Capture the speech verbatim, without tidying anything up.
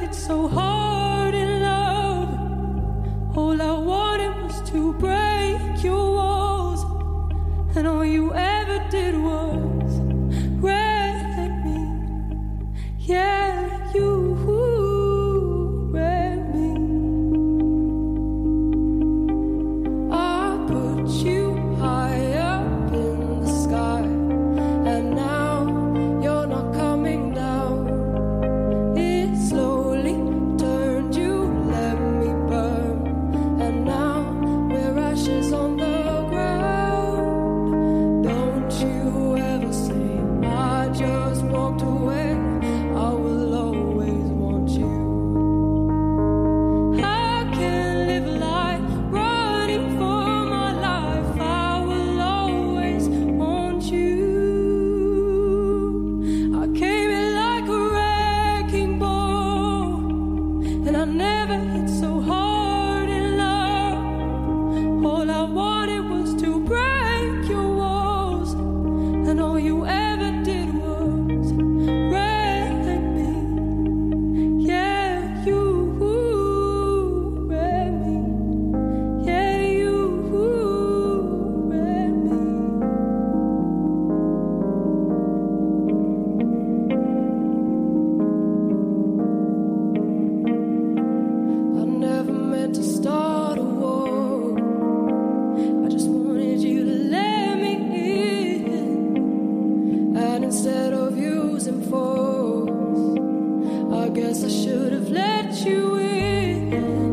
hit so hard in love. All I wanted was to break your walls, and all you ever did was wreck me. Yeah, you wreck me. I put you high up in the sky, and now you're not coming down. It slowly turned you, let me burn, and now we're ashes on the ground. Don't you ever say I just walked away. I will always want you. I can't live a life running for my life. I will always want you. I came in like a wrecking ball, and I never hit so hard in love. All I wanted was to break your walls, and all you ever did was wreck me. Yeah, you wreck me. Yeah, you wreck me. I never meant to start a war. I just wanted you to let me in, and instead of using force, I guess I should have let you in.